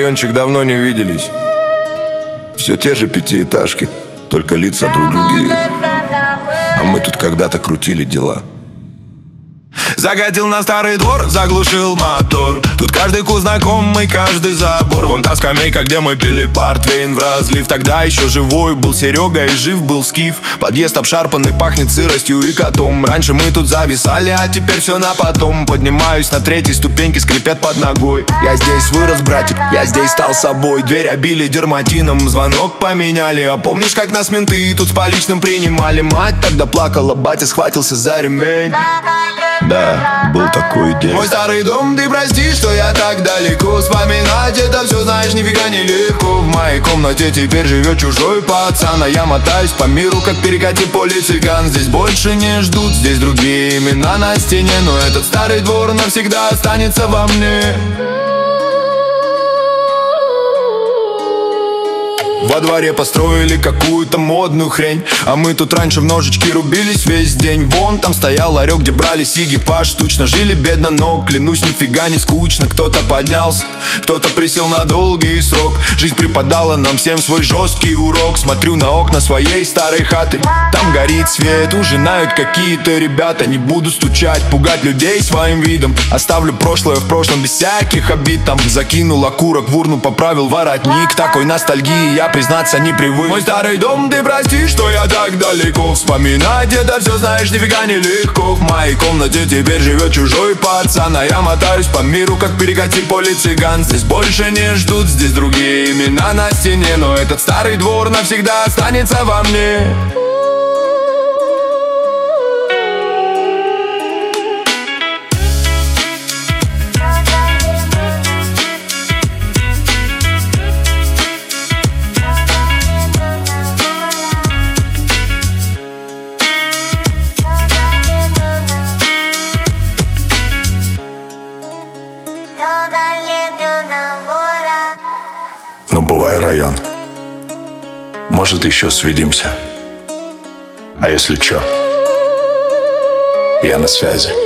райончик, давно не виделись. Все те же пятиэтажки, только лица друг другие. А мы тут когда-то крутили дела. Закатил на старый двор, заглушил мотор. Тут каждый куст знакомый, каждый забор. Вон та скамейка, где мы пили портвейн в разлив. Тогда еще живой был Серега и жив был Скиф. Подъезд обшарпанный, пахнет сыростью и котом. Раньше мы тут зависали, а теперь все на потом. Поднимаюсь на третьей ступеньке, скрипят под ногой. Я здесь вырос, братик, я здесь стал собой. Дверь обили дерматином, звонок поменяли. А помнишь, как нас менты тут с поличным принимали? Мать тогда плакала, батя схватился за ремень. Да, был такой день. Мой старый дом, ты прости, что я так далеко. Вспоминать это все, знаешь, нифига не легко. В моей комнате теперь живет чужой пацан, а я мотаюсь по миру, как перекати поле цыган. Здесь больше не ждут, здесь другие имена на стене. Но этот старый двор навсегда останется во мне. Во дворе построили какую-то модную хрень, а мы тут раньше в ножички рубились весь день. Вон там стоял ларек, где брали сиги поштучно. Жили бедно, но, клянусь, нифига не скучно. Кто-то поднялся, кто-то присел на долгий срок. Жизнь преподала нам всем свой жесткий урок. Смотрю на окна своей старой хаты, там горит свет, ужинают какие-то ребята. Не буду стучать, пугать людей своим видом. Оставлю прошлое в прошлом без всяких обид. Там закинул окурок в урну, поправил воротник. Такой ностальгии я, признаться, не привык. Мой старый дом, ты прости, что я так далеко. Вспоминать это все, знаешь, нифига не легко. В моей комнате теперь живет чужой пацан, а я мотаюсь по миру, как перекати поле цыган. Здесь больше не ждут, здесь другие имена на стене. Но этот старый двор навсегда останется во мне. Ну, бывай, район. Может, еще свидимся. А если чё, я на связи.